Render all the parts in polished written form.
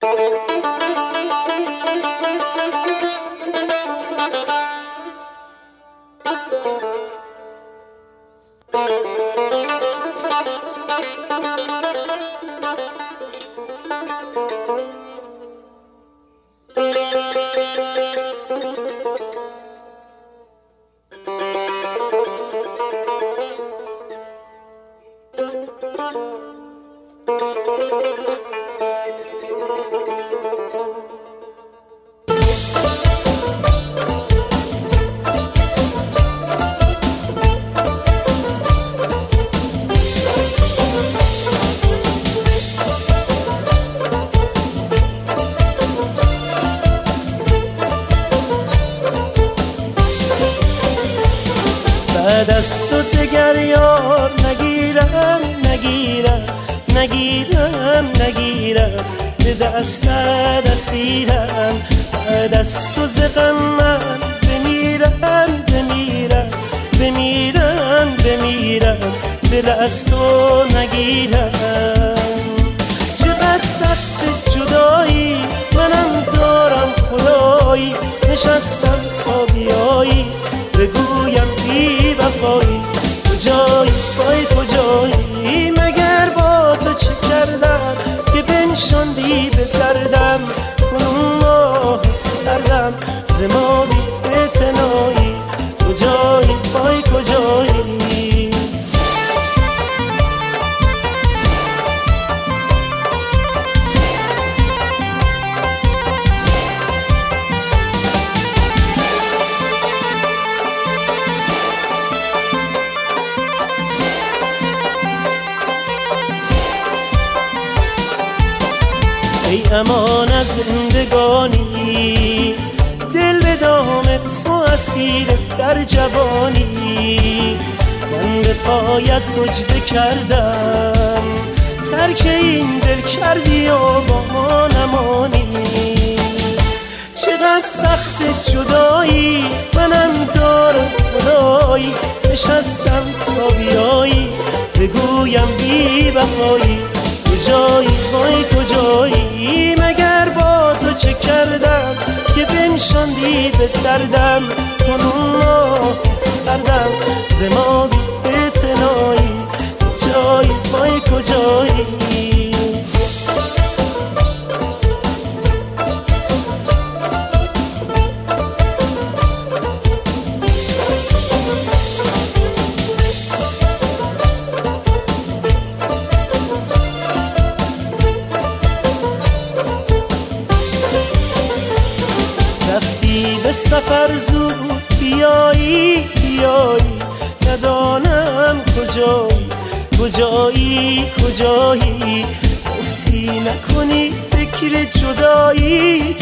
بعد از تو دگر یار نگیرم به دست اسیرم. بعد از تو ز غم من بمیرم دل از تو نگیرم. چقدر سخت جدایی منم دارم خدایی، نشستم تا بیایی بگویم بی وفایی. کجایی وای کجایی، مگر با تو چه کردم که بنشاندی به دردم. کنون ماه سردم ز ما بی اعتنایی. کجایی وای کجایی. ای امان از زندگانی، دل به دام تو اسیر در جوانی. من به پایت سجده کردم، ترک این دل کردی و با ما نمانی. چقدر سخت جدایی منم دارم خدایی، نشستم تا بیایی بگویم بی وفایی. کجایی وای کجایی، مگر با تو چه کردم که بنشاندی به دردم. کنون ماه سردم ز ما بی اعتنایی. کجایی وای کجایی. به سفر زود بیایی ندانم کجایی گفتی نکنی فکر جدایی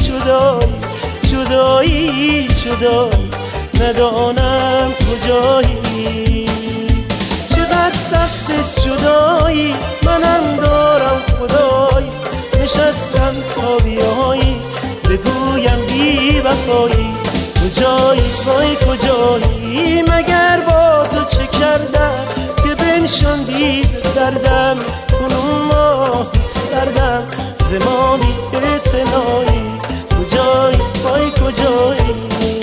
ندانم کجایی. چقدر سخت جدایی منم دارم خدایی، نشستم تا بیایی بگویم بی وفایی. کجایی وای کجایی، مگر با تو چه کردم که بنشاندی به دردم. کنون ماه سردم ز ما بی اعتنایی. کجایی وای کجایی.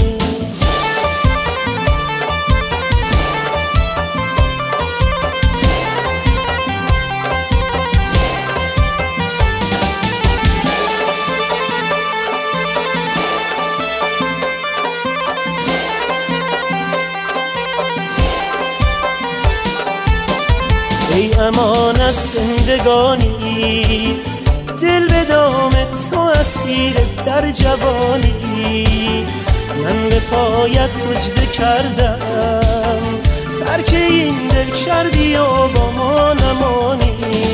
ای امان از زندگانی، دل به دام تو اسیر در جوانی. من به پایت سجده کردم، ترک این دل کردی و با ما نمانی.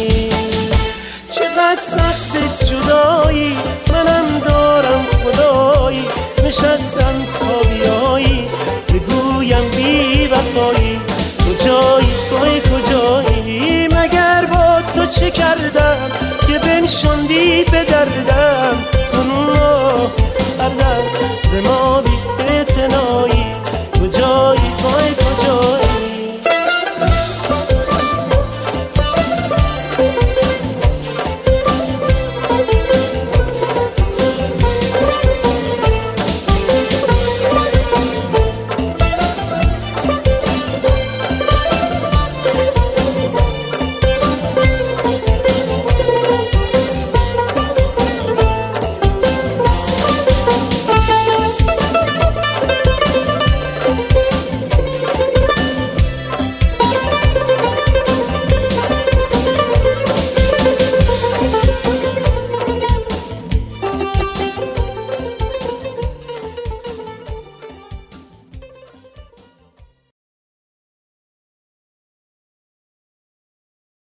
چقدر سخت جدایی منم دارم خدایی، نشستم تا بیایی بگویم بی وفایی. کجایی وای کجایی، مگر با تو چه کردم که بنشاندی به دردم.